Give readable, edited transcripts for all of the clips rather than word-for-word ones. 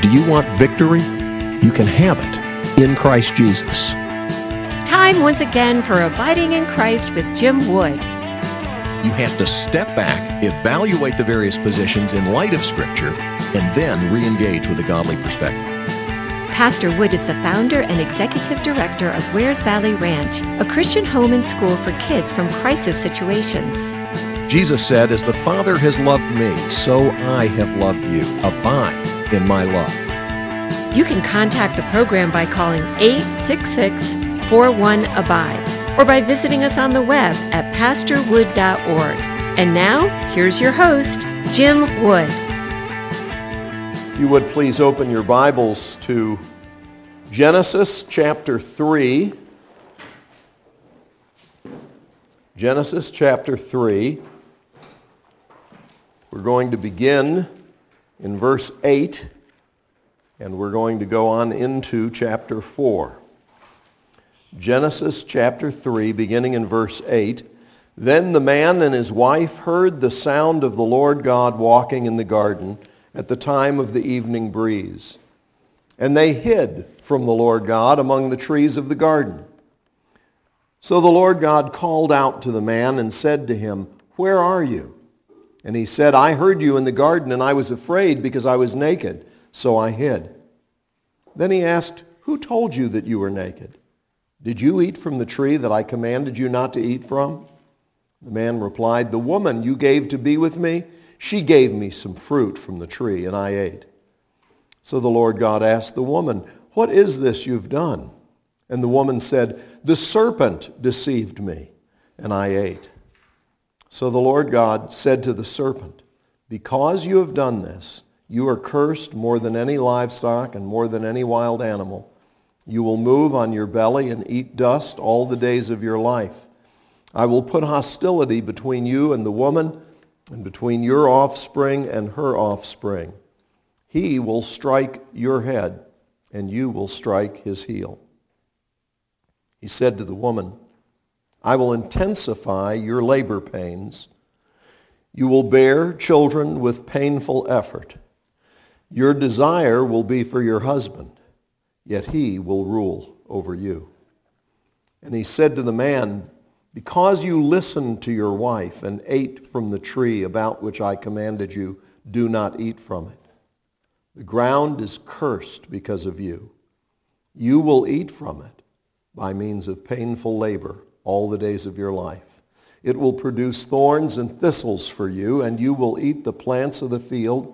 Do you want victory? You can have it in Christ Jesus. Time once again for Abiding in Christ with Jim Wood. You have to step back, evaluate the various positions in light of Scripture, and then re-engage with a godly perspective. Pastor Wood is the founder and executive director of Wares Valley Ranch, a Christian home and school for kids from crisis situations. Jesus said, "As the Father has loved me, so I have loved you. Abide in my love." You can contact the program by calling 866-41-ABIDE or by visiting us on the web at pastorwood.org. And now, here's your host, Jim Wood. You would please open your Bibles to Genesis chapter 3. Genesis chapter 3. We're going to begin in verse 8, and we're going to go on into chapter 4. Genesis chapter 3, beginning in verse 8. Then the man and his wife heard the sound of the Lord God walking in the garden at the time of the evening breeze. And they hid from the Lord God among the trees of the garden. So the Lord God called out to the man and said to him, "Where are you?" And he said, "I heard you in the garden, and I was afraid because I was naked, so I hid." Then he asked, "Who told you that you were naked? Did you eat from the tree that I commanded you not to eat from?" The man replied, "The woman you gave to be with me, she gave me some fruit from the tree, and I ate." So the Lord God asked the woman, "What is this you've done?" And the woman said, "The serpent deceived me, and I ate." So the Lord God said to the serpent, "Because you have done this, you are cursed more than any livestock and more than any wild animal. You will move on your belly and eat dust all the days of your life. I will put hostility between you and the woman, and between your offspring and her offspring. He will strike your head, and you will strike his heel." He said to the woman, "I will intensify your labor pains. You will bear children with painful effort. Your desire will be for your husband, yet he will rule over you." And he said to the man, "Because you listened to your wife and ate from the tree about which I commanded you, do not eat from it. The ground is cursed because of you. You will eat from it by means of painful labor all the days of your life. It will produce thorns and thistles for you, and you will eat the plants of the field.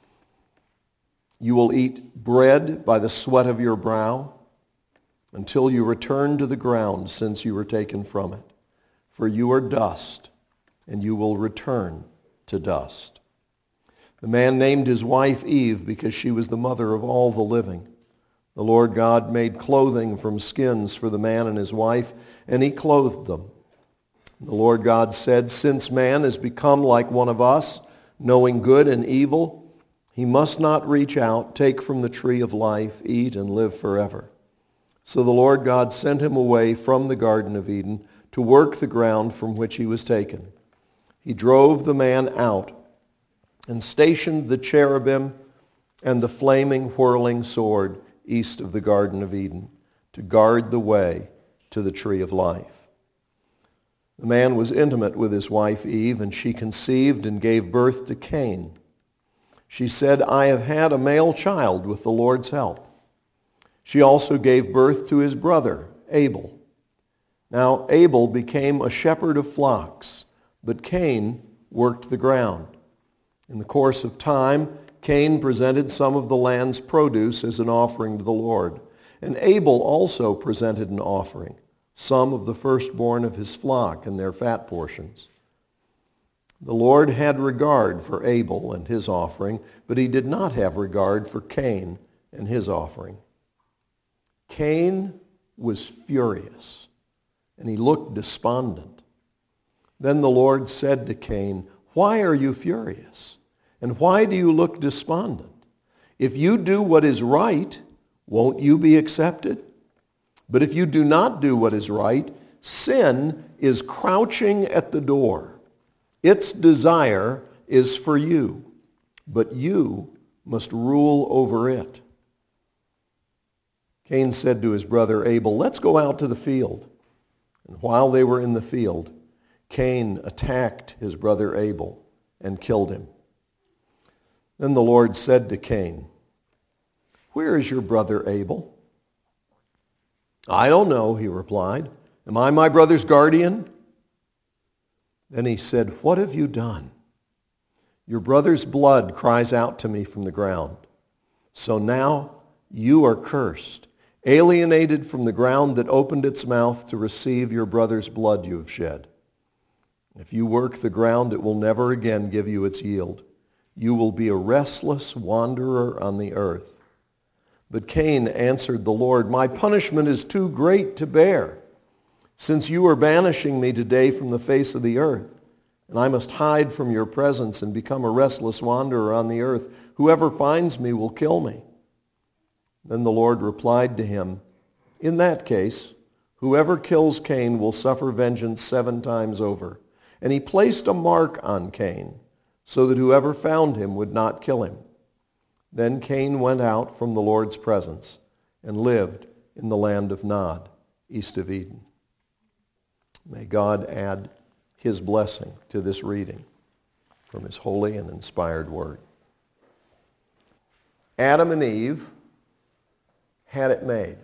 You will eat bread by the sweat of your brow until you return to the ground, since you were taken from it. For you are dust, and you will return to dust." The man named his wife Eve because she was the mother of all the living. The Lord God made clothing from skins for the man and his wife, and he clothed them. The Lord God said, "Since man has become like one of us, knowing good and evil, he must not reach out, take from the tree of life, eat, and live forever." So the Lord God sent him away from the Garden of Eden to work the ground from which he was taken. He drove the man out and stationed the cherubim and the flaming, whirling sword east of the Garden of Eden to guard the way to the tree of life. The man was intimate with his wife Eve, and she conceived and gave birth to Cain. She said, "I have had a male child with the Lord's help." She also gave birth to his brother, Abel. Now Abel became a shepherd of flocks, but Cain worked the ground. In the course of time, Cain presented some of the land's produce as an offering to the Lord. And Abel also presented an offering, some of the firstborn of his flock and their fat portions. The Lord had regard for Abel and his offering, but he did not have regard for Cain and his offering. Cain was furious, and he looked despondent. Then the Lord said to Cain, "Why are you furious? And why do you look despondent? If you do what is right, won't you be accepted? But if you do not do what is right, sin is crouching at the door. Its desire is for you, but you must rule over it." Cain said to his brother Abel, "Let's go out to the field." And while they were in the field, Cain attacked his brother Abel and killed him. Then the Lord said to Cain, "Where is your brother Abel?" "I don't know," he replied. "Am I my brother's guardian?" Then he said, "What have you done? Your brother's blood cries out to me from the ground. So now you are cursed, alienated from the ground that opened its mouth to receive your brother's blood you have shed. If you work the ground, it will never again give you its yield. You will be a restless wanderer on the earth." But Cain answered the Lord, "My punishment is too great to bear, since you are banishing me today from the face of the earth, and I must hide from your presence and become a restless wanderer on the earth. Whoever finds me will kill me." Then the Lord replied to him, "In that case, whoever kills Cain will suffer vengeance 7 times over." And he placed a mark on Cain, so that whoever found him would not kill him. Then Cain went out from the Lord's presence and lived in the land of Nod, east of Eden. May God add his blessing to this reading from his holy and inspired word. Adam and Eve had it made.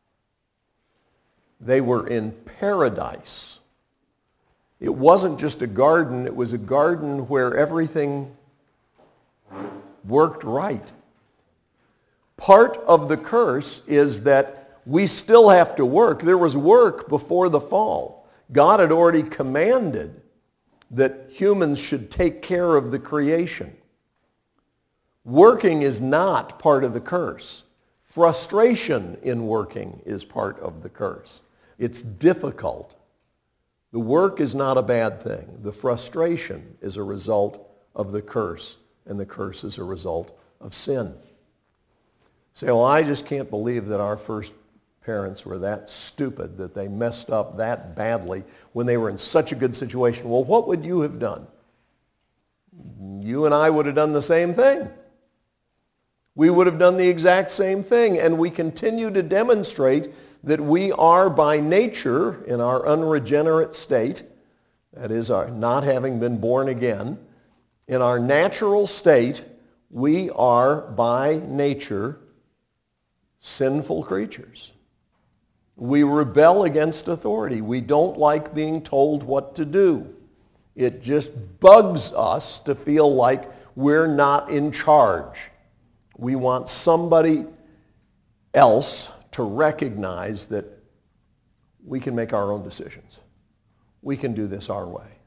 They were in paradise. It wasn't just a garden, it was a garden where everything worked right. Part of the curse is that we still have to work. There was work before the fall. God had already commanded that humans should take care of the creation. Working is not part of the curse. Frustration in working is part of the curse. It's difficult. The work is not a bad thing. The frustration is a result of the curse, and the curse is a result of sin. Say, well, I just can't believe that our first parents were that stupid, that they messed up that badly when they were in such a good situation. Well, what would you have done? You and I would have done the same thing. We would have done the exact same thing, and we continue to demonstrate that we are by nature, in our unregenerate state, that is, our not having been born again, in our natural state, we are by nature sinful creatures. We rebel against authority. We don't like being told what to do. It just bugs us to feel like we're not in charge. We want somebody else to recognize that we can make our own decisions. We can do this our way.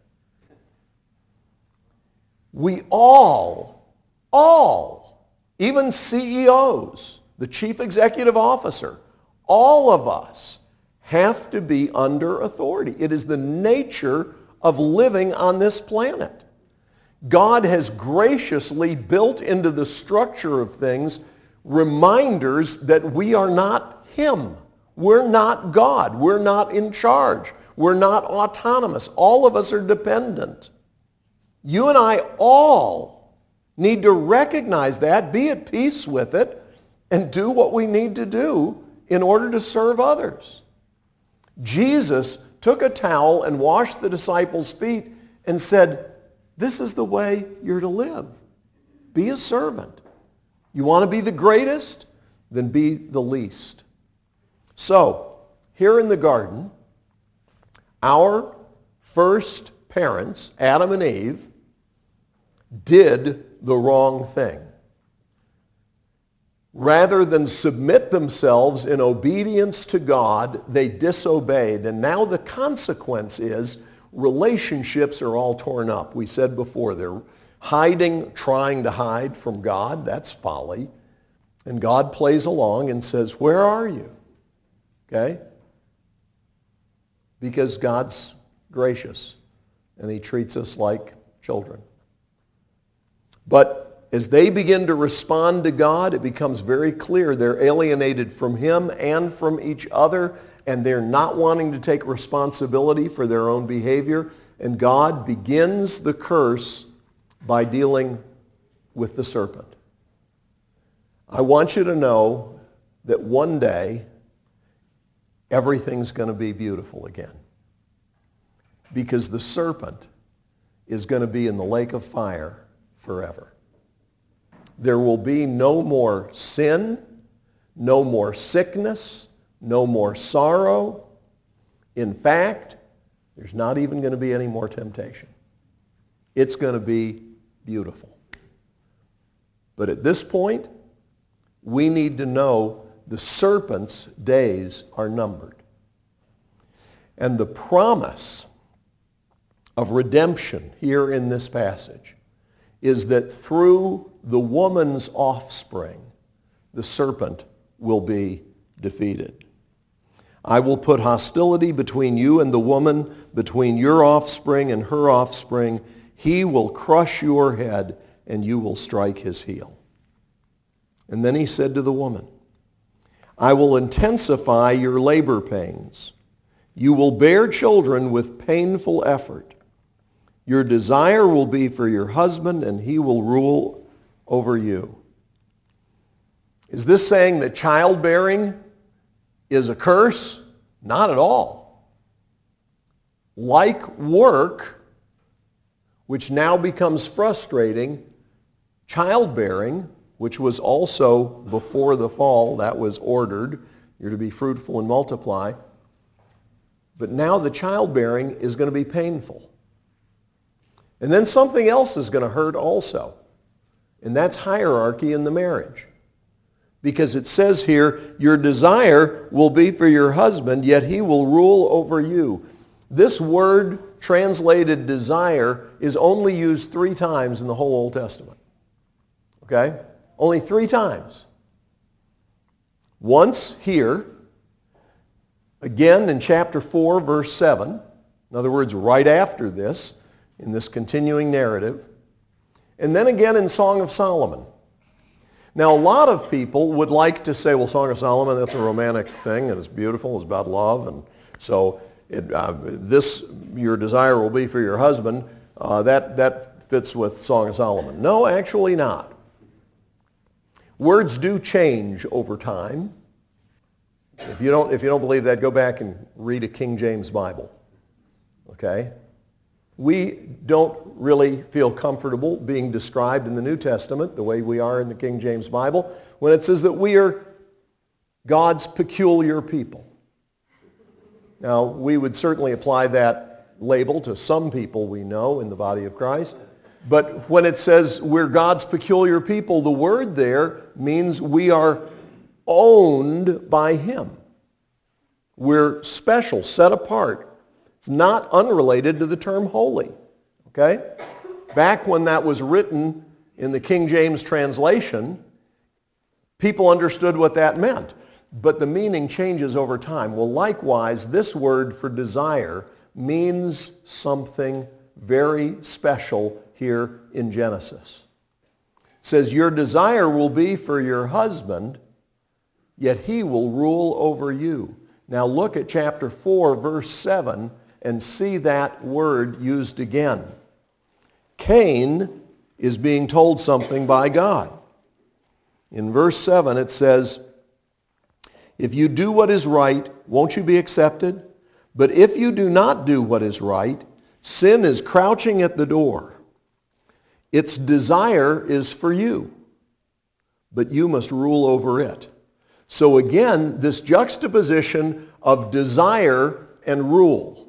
We all, even CEOs, the chief executive officer, all of us have to be under authority. It is the nature of living on this planet. God has graciously built into the structure of things reminders that we are not Him. We're not God. We're not in charge. We're not autonomous. All of us are dependent. You and I all need to recognize that, be at peace with it, and do what we need to do in order to serve others. Jesus took a towel and washed the disciples' feet and said, this is the way you're to live. Be a servant. You want to be the greatest? Then be the least. So, here in the garden, our first parents, Adam and Eve, did the wrong thing. Rather than submit themselves in obedience to God, they disobeyed. And now the consequence is relationships are all torn up. We said before, they're hiding, trying to hide from God. That's folly. And God plays along and says, where are you? Okay? Because God's gracious and He treats us like children. But as they begin to respond to God, it becomes very clear they're alienated from Him and from each other, and they're not wanting to take responsibility for their own behavior. And God begins the curse by dealing with the serpent. I want you to know that one day everything's going to be beautiful again. Because the serpent is going to be in the lake of fire forever. There will be no more sin, no more sickness, no more sorrow. In fact, there's not even going to be any more temptation. It's going to be beautiful. But at this point, we need to know the serpent's days are numbered. And the promise of redemption here in this passage is that through the woman's offspring, the serpent will be defeated. I will put hostility between you and the woman, between your offspring and her offspring. He will crush your head, and you will strike his heel. And then he said to the woman, I will intensify your labor pains. You will bear children with painful effort. Your desire will be for your husband, and he will rule over you. Is this saying that childbearing is a curse? Not at all. Like work, which now becomes frustrating, childbearing, which was also before the fall, that was ordered, you're to be fruitful and multiply, but now the childbearing is going to be painful. And then something else is going to hurt also, and that's hierarchy in the marriage. Because it says here, your desire will be for your husband, yet he will rule over you. This word translated desire is only used 3 times in the whole Old Testament. Okay? Only 3 times. Once here, again in chapter 4, verse 7. In other words, right after this, in this continuing narrative. And then again in Song of Solomon. Now, a lot of people would like to say, well, Song of Solomon, that's a romantic thing, and it's beautiful, it's about love, and so your desire will be for your husband, that fits with Song of Solomon. No, actually not. Words do change over time. If you don't believe that, go back and read a King James Bible. Okay? We don't really feel comfortable being described in the New Testament the way we are in the King James Bible when it says that we are God's peculiar people. Now, we would certainly apply that label to some people we know in the body of Christ. But when it says we're God's peculiar people, the word there means we are owned by him. We're special, set apart. It's not unrelated to the term holy, okay? Back when that was written in the King James translation, people understood what that meant. But the meaning changes over time. Well, likewise, this word for desire means something very special here in Genesis. It says, your desire will be for your husband, yet he will rule over you. Now look at chapter 4, verse 7, and see that word used again. Cain is being told something by God. In verse 7 it says, if you do what is right, won't you be accepted? But if you do not do what is right, sin is crouching at the door. Its desire is for you, but you must rule over it. So again, this juxtaposition of desire and rule.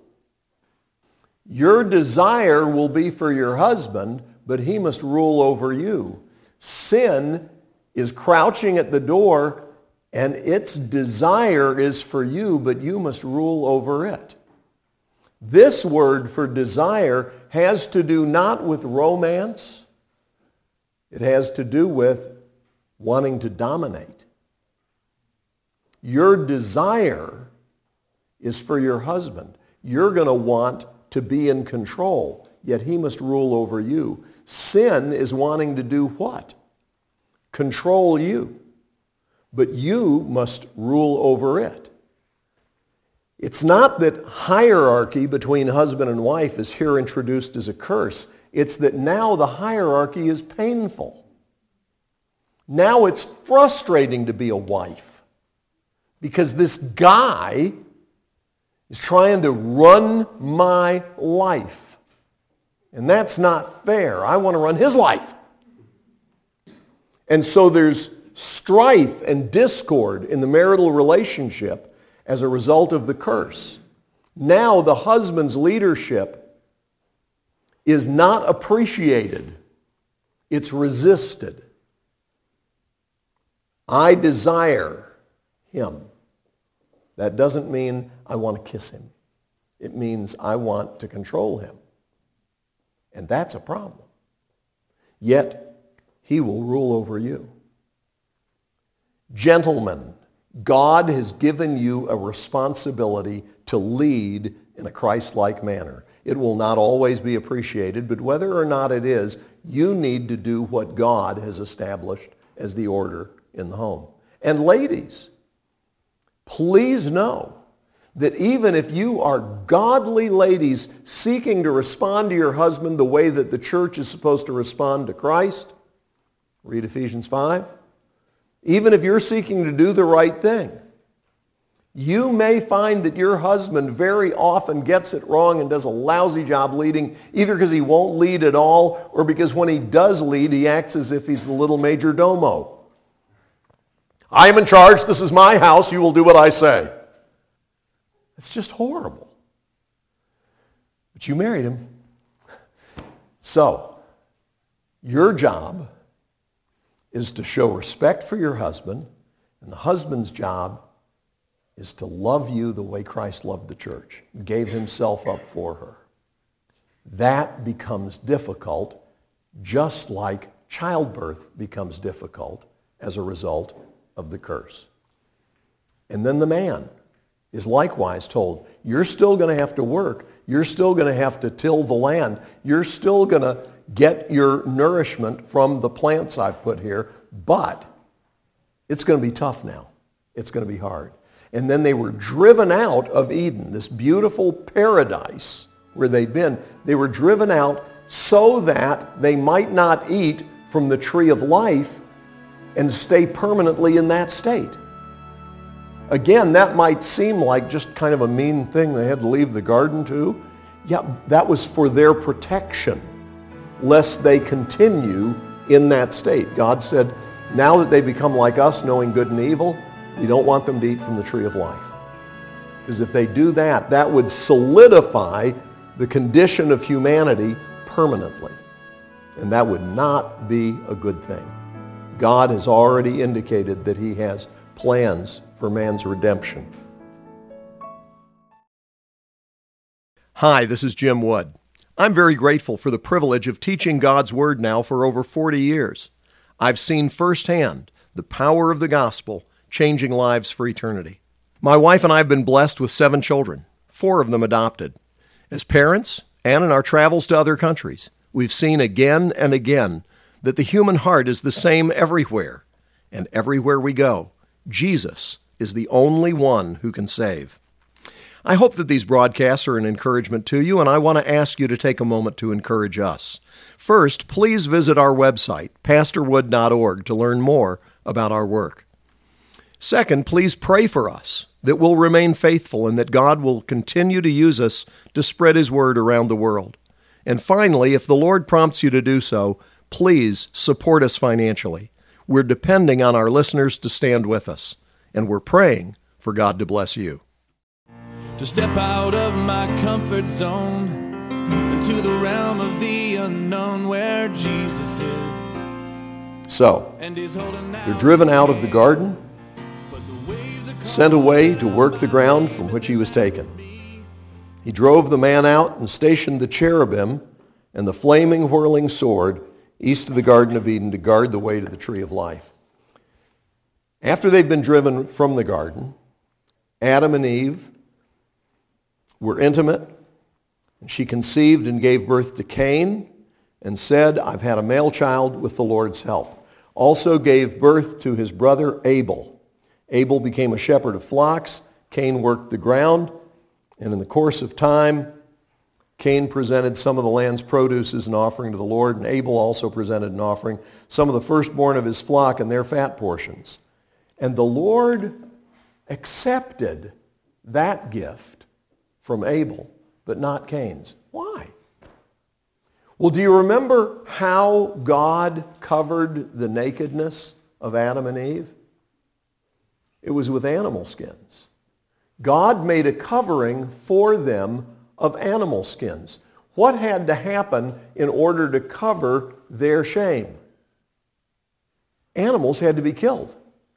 Your desire will be for your husband, but he must rule over you. Sin is crouching at the door, and its desire is for you, but you must rule over it. This word for desire has to do not with romance. It has to do with wanting to dominate. Your desire is for your husband. You're going to want to be in control, yet he must rule over you. Sin is wanting to do what? Control you. But you must rule over it. It's not that hierarchy between husband and wife is here introduced as a curse. It's that now the hierarchy is painful. Now it's frustrating to be a wife. because this guy is trying to run my life. And that's not fair. I want to run his life. And so there's strife and discord in the marital relationship as a result of the curse. Now the husband's leadership is not appreciated. It's resisted. I desire him. That doesn't mean I want to kiss him. It means I want to control him. And that's a problem. Yet, he will rule over you. Gentlemen, God has given you a responsibility to lead in a Christ-like manner. It will not always be appreciated, but whether or not it is, you need to do what God has established as the order in the home. And ladies, please know that even if you are godly ladies seeking to respond to your husband the way that the church is supposed to respond to Christ, read Ephesians 5, even if you're seeking to do the right thing, you may find that your husband very often gets it wrong and does a lousy job leading, either because he won't lead at all or because when he does lead, he acts as if he's the little major domo. I am in charge. This is my house. You will do what I say. It's just horrible. But you married him. So, your job is to show respect for your husband, and the husband's job is to love you the way Christ loved the church, gave himself up for her. That becomes difficult, just like childbirth becomes difficult as a result of the curse. And then the man is likewise told, you're still going to have to work. You're still going to have to till the land. You're still going to get your nourishment from the plants I've put here, but it's going to be tough now. It's going to be hard. And then they were driven out of Eden, this beautiful paradise where they'd been. They were driven out so that they might not eat from the tree of life and stay permanently in that state. Again, that might seem like just kind of a mean thing they had to leave the garden to. Yeah, that was for their protection, lest they continue in that state. God said, now that they become like us, knowing good and evil, we don't want them to eat from the tree of life. Because if they do that, that would solidify the condition of humanity permanently. And that would not be a good thing. God has already indicated that he has plans for man's redemption. Hi, this is Jim Wood. I'm very grateful for the privilege of teaching God's Word now for over 40 years. I've seen firsthand the power of the gospel changing lives for eternity. My wife and I have been blessed with 7 children, 4 of them adopted. As parents, and in our travels to other countries, we've seen again and again that the human heart is the same everywhere, and everywhere we go, Jesus is the only one who can save. I hope that these broadcasts are an encouragement to you, and I want to ask you to take a moment to encourage us. First, please visit our website, pastorwood.org, to learn more about our work. Second, please pray for us that we'll remain faithful and that God will continue to use us to spread his word around the world. And finally, if the Lord prompts you to do so, please support us financially. We're depending on our listeners to stand with us, and we're praying for God to bless you. To step out of my comfort zone into the realm of the unknown where Jesus is. So, you're driven out of the garden, sent away to work the ground from which he was taken. He drove the man out and stationed the cherubim and the flaming, whirling sword east of the Garden of Eden to guard the way to the tree of life. After they'd been driven from the garden, Adam and Eve were intimate, and she conceived and gave birth to Cain and said, I've had a male child with the Lord's help. Also gave birth to his brother Abel. Abel became a shepherd of flocks. Cain worked the ground. And in the course of time, Cain presented some of the land's produce as an offering to the Lord, and Abel also presented an offering, some of the firstborn of his flock and their fat portions. And the Lord accepted that gift from Abel, but not Cain's. Why? Well, do you remember how God covered the nakedness of Adam and Eve? It was with animal skins. God made a covering for them of animal skins. What had to happen in order to cover their shame? Animals had to be killed.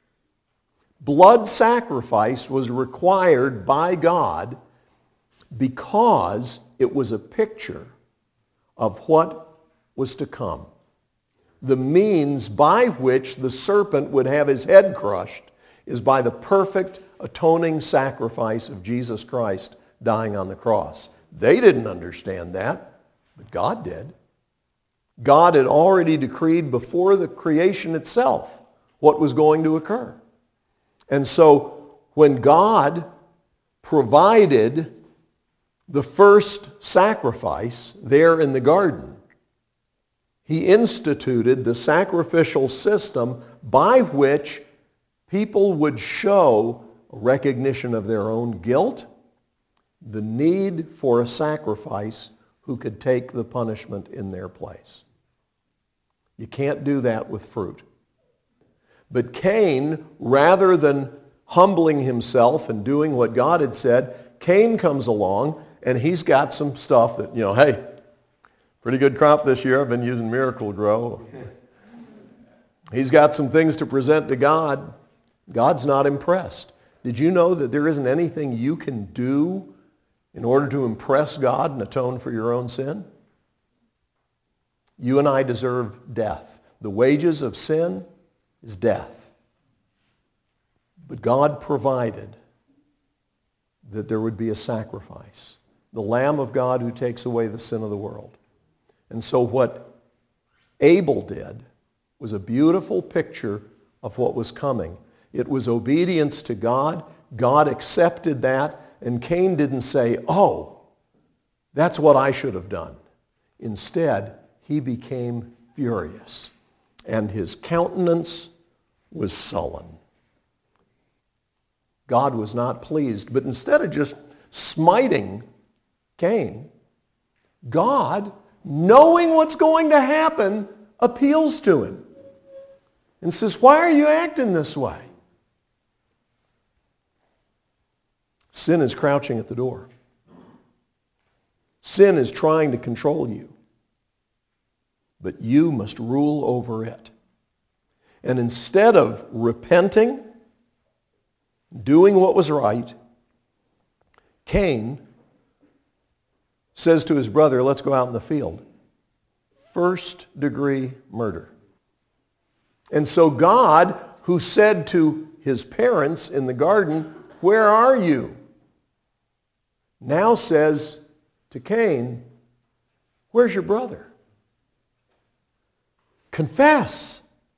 Blood sacrifice was required by God because it was a picture of what was to come. The means by which the serpent would have his head crushed is by the perfect atoning sacrifice of Jesus Christ dying on the cross. They didn't understand that, but God did. God had already decreed before the creation itself what was going to occur. And so when God provided the first sacrifice there in the garden, he instituted the sacrificial system by which people would show recognition of their own guilt, the need for a sacrifice who could take the punishment in their place. You can't do that with fruit. But Cain, rather than humbling himself and doing what God had said, Cain comes along and he's got some stuff that, hey, pretty good crop this year. I've been using Miracle-Gro. He's got some things to present to God. God's not impressed. Did you know that there isn't anything you can do in order to impress God and atone for your own sin? You and I deserve death. The wages of sin is death. But God provided that there would be a sacrifice, the Lamb of God who takes away the sin of the world. And so what Abel did was a beautiful picture of what was coming. It was obedience to God. God accepted that, and Cain didn't say, oh, that's what I should have done. Instead, he became furious, and his countenance was sullen. God was not pleased, but instead of just smiting Cain, God, knowing what's going to happen, appeals to him and says, why are you acting this way? Sin is crouching at the door. Sin is trying to control you. But you must rule over it. And instead of repenting, doing what was right, Cain says to his brother, let's go out in the field. First-degree murder. And so God, who said to his parents in the garden, where are you? Now says to Cain, where's your brother? Confess.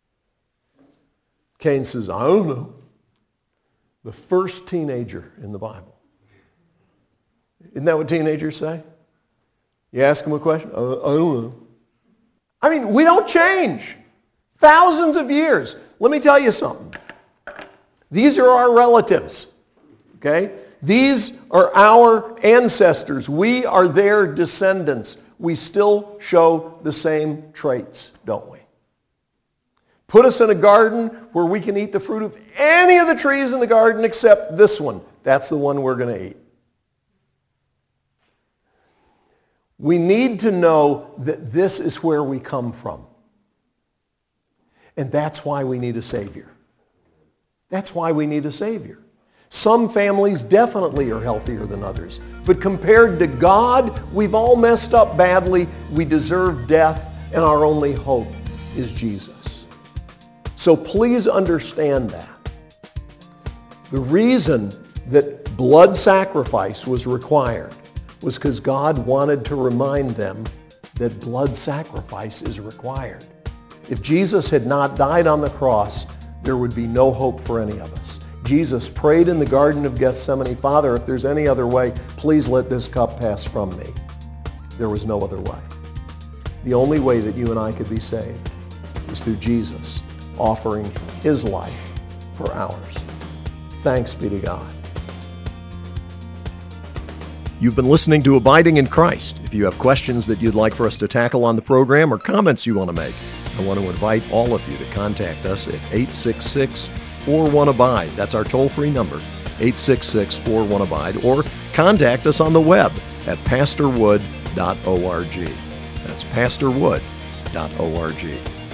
Cain says, I don't know. The first teenager in the Bible. Isn't that what teenagers say? You ask them a question, I don't know. I mean, we don't change. Thousands of years. Let me tell you something. These are our relatives, okay? These are our ancestors. We are their descendants. We still show the same traits, don't we? Put us in a garden where we can eat the fruit of any of the trees in the garden except this one. That's the one we're going to eat. We need to know that this is where we come from. And that's why we need a Savior. That's why we need a Savior. Some families definitely are healthier than others. But compared to God, we've all messed up badly. We deserve death, and our only hope is Jesus. So please understand that. The reason that blood sacrifice was required was because God wanted to remind them that blood sacrifice is required. If Jesus had not died on the cross, there would be no hope for any of us. Jesus prayed in the Garden of Gethsemane, Father, if there's any other way, please let this cup pass from me. There was no other way. The only way that you and I could be saved is through Jesus offering his life for ours. Thanks be to God. You've been listening to Abiding in Christ. If you have questions that you'd like for us to tackle on the program or comments you want to make, I want to invite all of you to contact us at 866-41-ABIDE. That's our toll-free number, 866-41-ABIDE, or contact us on the web at pastorwood.org. That's pastorwood.org.